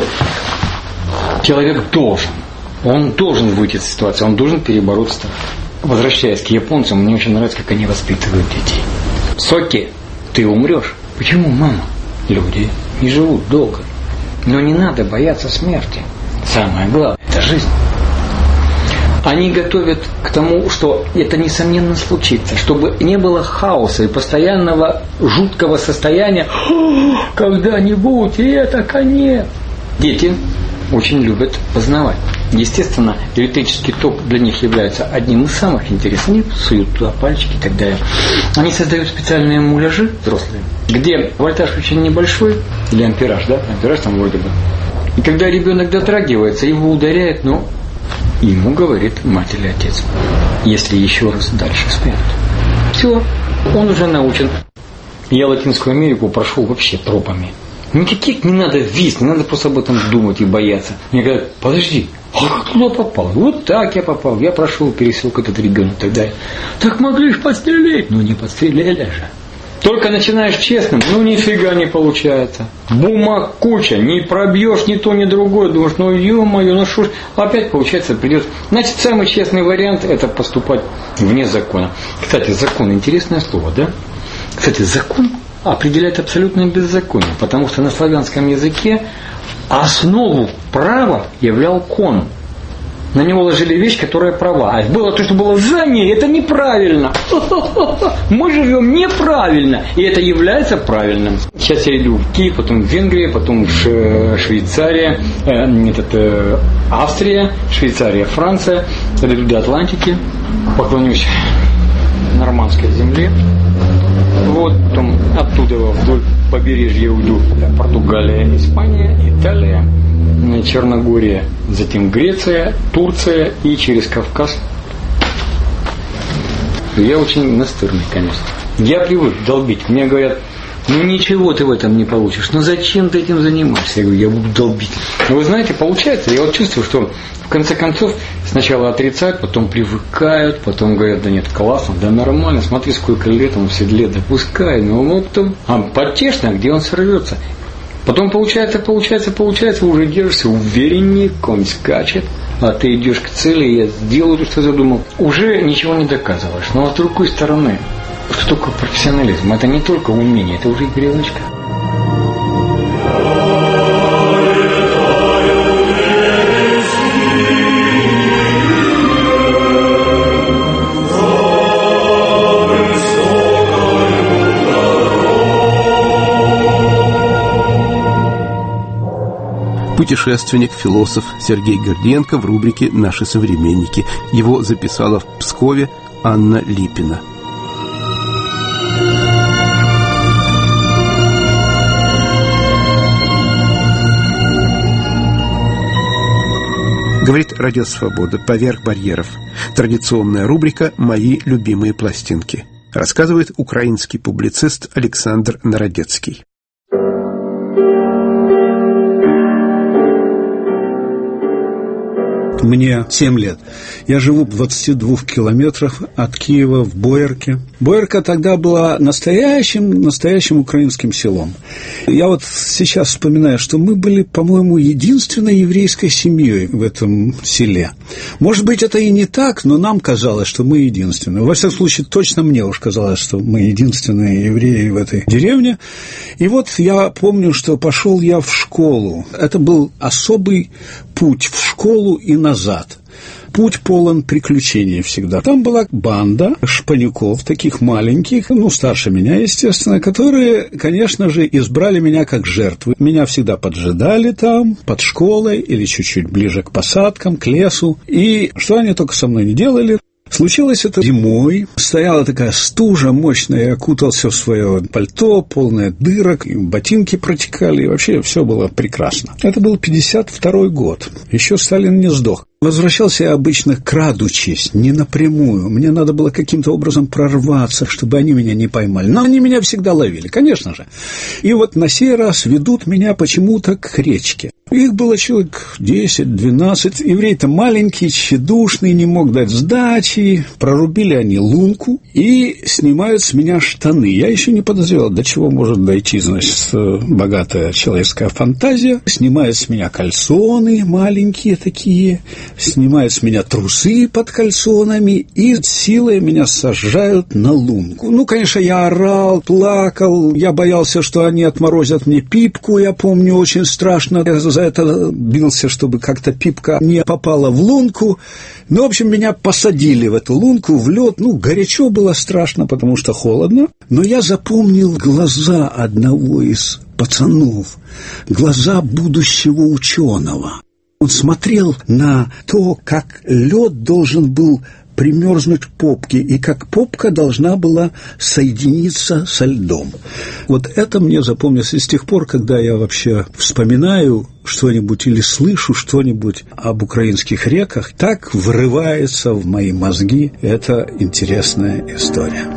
человек должен, он должен выйти из ситуации, он должен перебороть страх. Возвращаясь к японцам, мне очень нравится, как они воспитывают детей. Соки, ты умрешь. Почему, мама? Люди не живут долго. Но не надо бояться смерти. Самое главное – это жизнь. Они готовят к тому, что это несомненно случится, чтобы не было хаоса и постоянного жуткого состояния когда-нибудь, и это конец. Дети очень любят познавать. Естественно, электрический ток для них является одним из самых интересных. Они суют туда пальчики и так далее. Они создают специальные муляжи взрослые, где вольтаж очень небольшой, или ампераж, да? Ампераж там вроде бы. И когда ребенок дотрагивается, его ударяет, но ему говорит мать или отец, если еще раз дальше спят. Все, он уже научен. Я Латинскую Америку прошел вообще тропами. Никаких не надо виз, не надо просто об этом думать и бояться. Мне говорят, подожди, а как туда попал? Вот так я попал, я прошел пересек этот регион и так далее. Так могли же подстрелить, но не подстрелили же. Только начинаешь честным, ну нифига не получается. Бумаг куча, не пробьешь ни то, ни другое. Думаешь, ну ё-моё, ну что ж, опять получается придет. Значит, самый честный вариант – это поступать вне закона. Кстати, закон – интересное слово, да? Кстати, закон определяет абсолютное беззаконие, потому что на славянском языке основу права являл кон. На него ложили вещь, которая права. А было то, что было за ней, это неправильно. Мы живем неправильно, и это является правильным. Сейчас я иду в Киев, потом в Венгрию, потом в Швейцария, э, этот, э, Австрия, Швейцария, Франция. Я иду до Атлантики, поклонюсь нормандской земле. Вот, потом оттуда вдоль побережья уйду. Португалия, Испания, Италия, Черногория, затем Греция, Турция и через Кавказ. Я очень настырный, конечно. Я привык долбить. Мне говорят, ну ничего ты в этом не получишь. Ну зачем ты этим занимаешься? Я говорю, я буду долбить. Но вы знаете, получается, я вот чувствую, что в конце концов сначала отрицают, потом привыкают, потом говорят, да нет, классно, да нормально, смотри, сколько лет он в седле, да пускай, ну вот там, а потешно, где он сорвется. Потом получается, получается, получается, уже держишься увереннее, конь скачет, а ты идешь к цели, я сделаю то, что задумал. Уже ничего не доказываешь. Но с другой стороны, что такое профессионализм? Это не только умение, это уже и привычка. Путешественник, философ Сергей Гордиенко в рубрике «Наши современники». Его записала в Пскове Анна Липина. Говорит Радио Свобода, поверх барьеров. Традиционная рубрика «Мои любимые пластинки». Рассказывает украинский публицист Александр Народецкий. Мне семь лет. Я живу в двадцати двух километрах от Киева в Боярке. Боярка тогда была настоящим, настоящим украинским селом. Я вот сейчас вспоминаю, что мы были, по-моему, единственной еврейской семьей в этом селе. Может быть, это и не так, но нам казалось, что мы единственные. Во всяком случае, точно мне уж казалось, что мы единственные евреи в этой деревне. И вот я помню, что пошел я в школу. Это был особый путь в школу и назад. Путь полон приключений всегда. Там была банда шпанюков, таких маленьких, ну, старше меня, естественно, которые, конечно же, избрали меня как жертву. Меня всегда поджидали там, под школой или чуть-чуть ближе к посадкам, к лесу. И что они только со мной не делали. Случилось это зимой, стояла такая стужа мощная, я окутался в свое пальто, полное дырок, и ботинки протекали, и вообще все было прекрасно. Это был пятьдесят второй год, еще Сталин не сдох. Возвращался я обычно крадучись, не напрямую. Мне надо было каким-то образом прорваться, чтобы они меня не поймали. Но они меня всегда ловили, конечно же. И вот на сей раз ведут меня почему-то к речке. Их было человек десять-двенадцать. Еврей-то маленький, тщедушный, не мог дать сдачи. Прорубили они лунку и снимают с меня штаны. Я еще не подозревал, до чего может дойти, значит, богатая человеческая фантазия. Снимают с меня кальсоны маленькие такие, снимают с меня трусы под кальсонами и силой меня сажают на лунку. Ну, конечно, я орал, плакал, я боялся, что они отморозят мне пипку, я помню, очень страшно. Я за это бился, чтобы как-то пипка не попала в лунку. Ну, в общем, меня посадили в эту лунку, в лед. Ну, горячо было страшно, потому что холодно. Но я запомнил глаза одного из пацанов, глаза будущего ученого. Он смотрел на то, как лед должен был примерзнуть к попке, и как попка должна была соединиться со льдом. Вот это мне запомнилось. И с тех пор, когда я вообще вспоминаю что-нибудь или слышу что-нибудь об украинских реках, так врывается в мои мозги эта интересная история.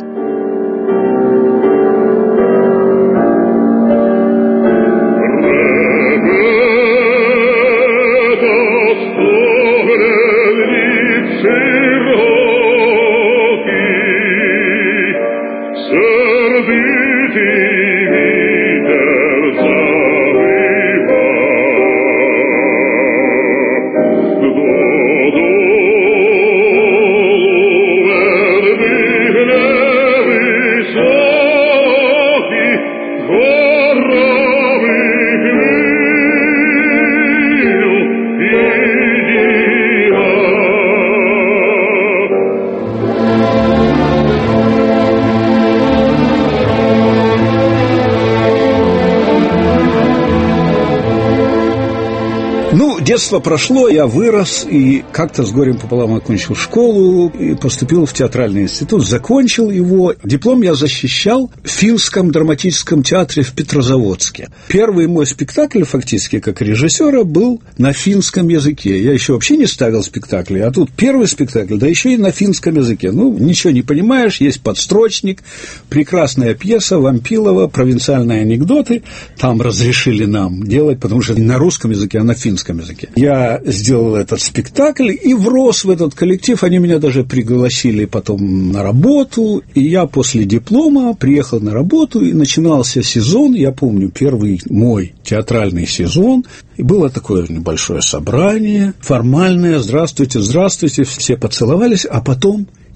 Детство прошло, я вырос и как-то с горем пополам окончил школу и поступил в театральный институт, закончил его. Диплом я защищал в Финском драматическом театре в Петрозаводске. Первый мой спектакль, фактически, как режиссера, был на финском языке. Я еще вообще не ставил спектакли, а тут первый спектакль, да еще и на финском языке. Ну, ничего не понимаешь, есть подстрочник, прекрасная пьеса Вампилова, провинциальные анекдоты. Там разрешили нам делать, потому что не на русском языке, а на финском языке. Я сделал этот спектакль и врос в этот коллектив. Они меня даже пригласили потом на работу. И я после диплома приехал на работу, и начинался сезон. Я помню, первый мой театральный сезон. И было такое небольшое собрание, формальное. Здравствуйте, здравствуйте. Все поцеловались, а потом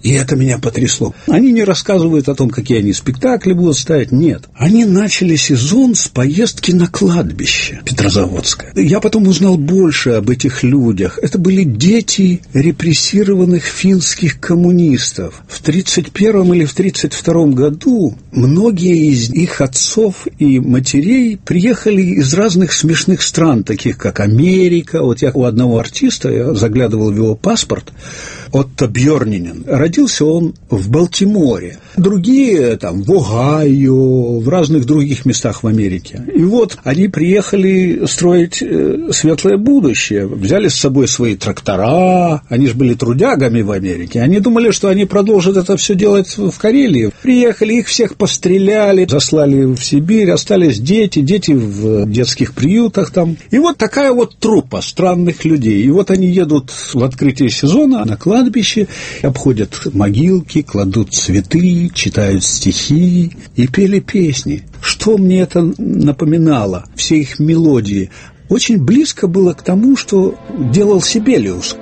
И это меня потрясло. Они не рассказывают о том, какие они спектакли будут ставить, нет. Они начали сезон с поездки на кладбище Петрозаводское. Я потом узнал больше об этих людях. Это были дети репрессированных финских коммунистов. В тридцать первом или в тридцать втором году многие из их отцов и матерей приехали из разных смешных стран, таких как Америка. Вот я у одного артиста, я заглядывал в его паспорт, Отто Бьорнинен. Родился он в Балтиморе. Другие там в Огайо, в разных других местах в Америке. И вот они приехали строить э, светлое будущее. Взяли с собой свои трактора. Они же были трудягами в Америке. Они думали, что они продолжат это все делать в Карелии. Приехали, их всех постреляли, заслали в Сибирь. Остались дети, дети в детских приютах там. И вот такая вот труппа странных людей. И вот они едут в открытие сезона на кладбище, обходят могилки, кладут цветы, читают стихи и пели песни. Что мне это напоминало? Все их мелодии. Очень близко было к тому, что делал Сибелиус.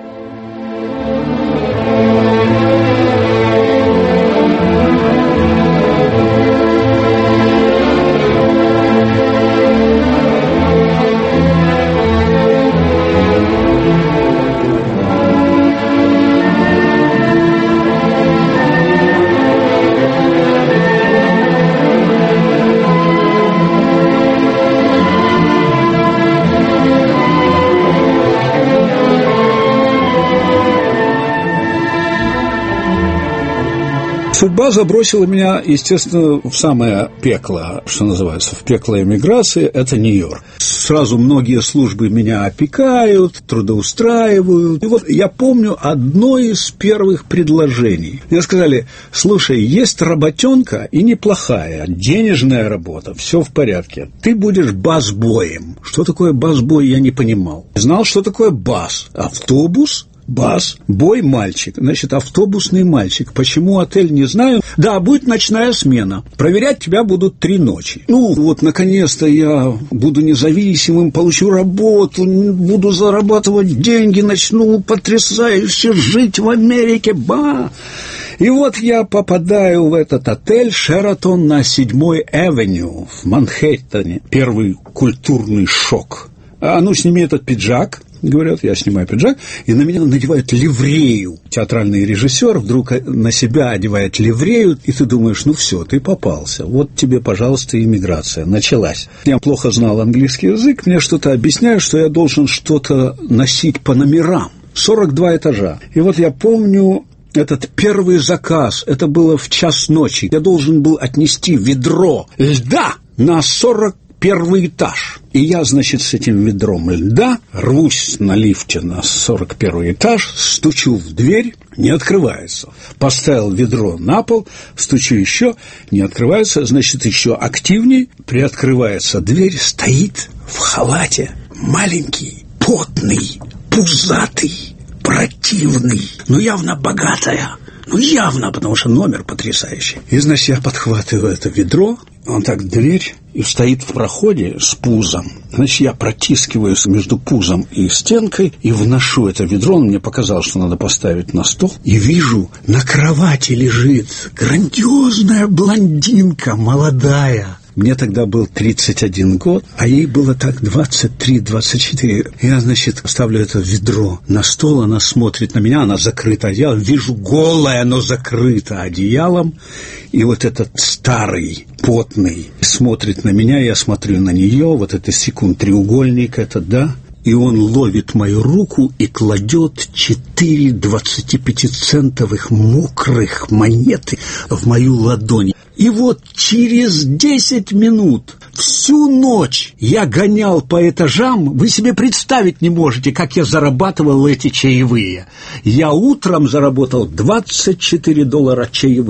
Судьба забросила меня, естественно, в самое пекло, что называется, в пекло эмиграции, это Нью-Йорк. Сразу многие службы меня опекают, трудоустраивают. И вот я помню одно из первых предложений. Мне сказали: слушай, есть работенка и неплохая, денежная работа, все в порядке. Ты будешь бас-боем. Что такое бас-бой, я не понимал. Знал, что такое бас. Автобус. Бас, бой, мальчик, значит, автобусный мальчик. Почему отель, не знаю. Да, будет ночная смена. Проверять тебя будут три ночи. Ну, вот, наконец-то я буду независимым, получу работу, буду зарабатывать деньги, начну потрясающе жить в Америке, ба! И вот я попадаю в этот отель «Шератон» на седьмой авеню в Манхэттене. Первый культурный шок. А ну, сними этот пиджак. Говорят, я снимаю пиджак, и на меня надевают ливрею. Театральный режиссер вдруг на себя одевает ливрею, и ты думаешь, ну все, ты попался. Вот тебе, пожалуйста, иммиграция. Началась. Я плохо знал английский язык, мне что-то объясняют, что я должен что-то носить по номерам. сорок два этажа. И вот я помню этот первый заказ, это было в час ночи. Я должен был отнести ведро льда на сорок первый этаж. И я, значит, с этим ведром льда рвусь на лифте на сорок первый этаж, стучу в дверь, не открывается. Поставил ведро на пол, стучу еще, не открывается, значит, еще активней. Приоткрывается дверь, стоит в халате маленький, потный, пузатый, противный, но явно богатая. Ну, явно, потому что номер потрясающий. И, значит, я подхватываю это ведро, он так дверь, и стоит в проходе с пузом. Значит, я протискиваюсь между пузом и стенкой и вношу это ведро. Он мне показал, что надо поставить на стол. И вижу, на кровати лежит грандиозная блондинка, молодая. Мне тогда был тридцать один год, а ей было так двадцать три двадцать четыре. Я, значит, ставлю это ведро на стол, она смотрит на меня, она закрыта одеялом. Вижу, голая, но закрыта одеялом. И вот этот старый, потный смотрит на меня, я смотрю на нее, вот это секунд треугольник, это, да. И он ловит мою руку и кладет четыре двадцатипятицентовых мокрых монеты в мою ладонь. И вот через десять минут, всю ночь я гонял по этажам, вы себе представить не можете, как я зарабатывал эти чаевые. Я утром заработал двадцать четыре доллара чаевых.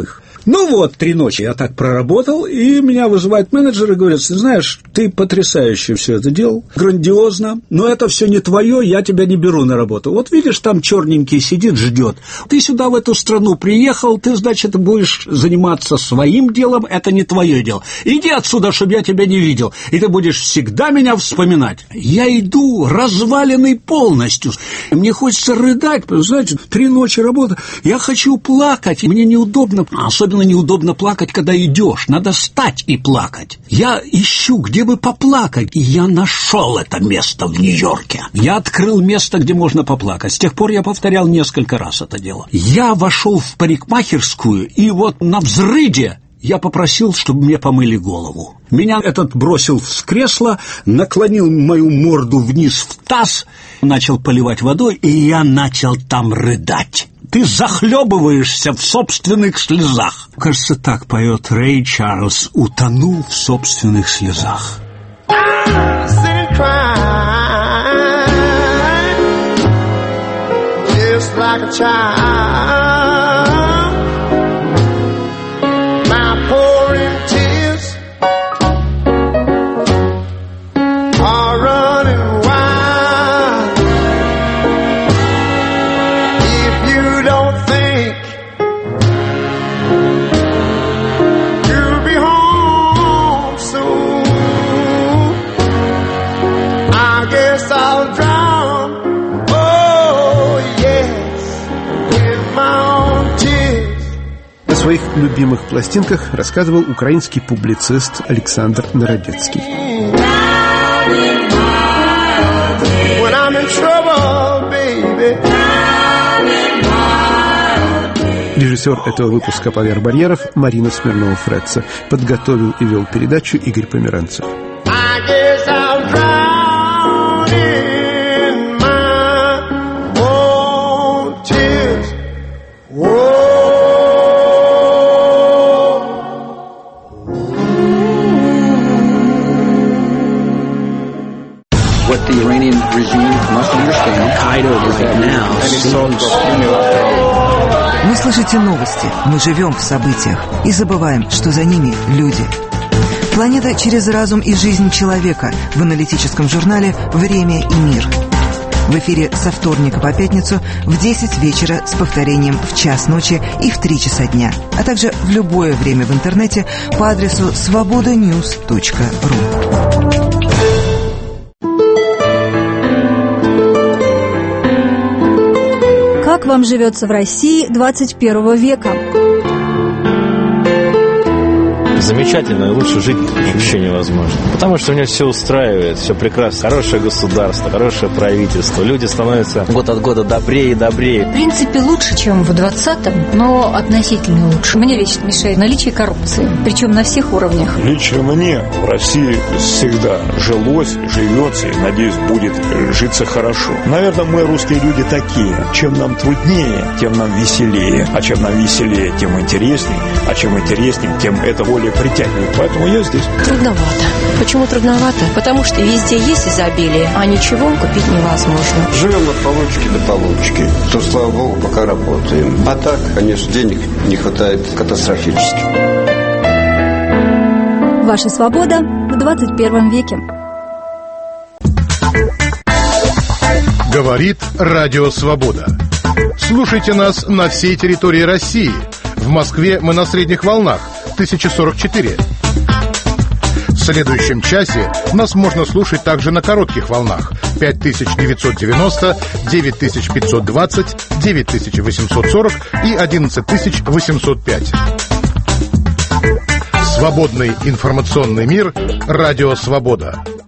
Ну вот, три ночи я так проработал, и меня вызывает менеджер и говорит: ты знаешь, ты потрясающе все это делал, грандиозно, но это все не твое, я тебя не беру на работу. Вот видишь, там черненький сидит, ждет. Ты сюда, в эту страну приехал, ты, значит, будешь заниматься своим делом, это не твое дело. Иди отсюда, чтобы я тебя не видел, и ты будешь всегда меня вспоминать. Я иду разваленный полностью. Мне хочется рыдать, знаете, три ночи работы. Я хочу плакать, мне неудобно, особенно неудобно плакать, когда идешь. Надо встать и плакать. Я ищу, где бы поплакать, и я нашел это место в Нью-Йорке. Я открыл место, где можно поплакать. С тех пор я повторял несколько раз это дело. Я вошел в парикмахерскую, и вот на взрыде я попросил, чтобы мне помыли голову. Меня этот бросил в кресло, наклонил мою морду вниз в таз, начал поливать водой, и я начал там рыдать. Ты захлебываешься в собственных слезах. Кажется, так поет Рэй Чарльз: «Утонул в собственных слезах». О своих любимых пластинках рассказывал украинский публицист Александр Народецкий. Режиссер этого выпуска «Поверх барьеров» Марина Смирнова-Фретца. Подготовил и вел передачу Игорь Померанцев. Вы слышите новости, мы живем в событиях и забываем, что за ними люди. Планета через разум и жизнь человека в аналитическом журнале «Время и мир». В эфире со вторника по пятницу в десять вечера с повторением в час ночи и в три часа дня, а также в любое время в интернете по адресу свобода ньюс точка ру. Как вам живется в России двадцать первого века? Замечательно, и лучше жить вообще невозможно. Потому что у меня все устраивает, все прекрасно. Хорошее государство, хорошее правительство. Люди становятся год от года добрее и добрее. В принципе, лучше, чем в двадцатом, но относительно лучше. Мне лично мешает наличие коррупции, причем на всех уровнях. Лично мне в России всегда жилось, живется и, надеюсь, будет житься хорошо. Наверное, мы, русские люди, такие. Чем нам труднее, тем нам веселее. А чем нам веселее, тем интереснее. А чем интереснее, тем это более притягивает. Поэтому я здесь. Трудновато. Почему трудновато? Потому что везде есть изобилие, а ничего купить невозможно. Живем от получки до получки. То, слава богу, пока работаем. А так, конечно, денег не хватает катастрофически. Ваша свобода в двадцать первом веке. Говорит Радио Свобода. Слушайте нас на всей территории России. В Москве мы на средних волнах тысяча сорок четыре. В следующем часе нас можно слушать также на коротких волнах пять тысяч девятьсот девяносто, девять тысяч пятьсот двадцать, девять тысяч восемьсот сорок и одиннадцать тысяч восемьсот пять. Свободный информационный мир. Радио Свобода.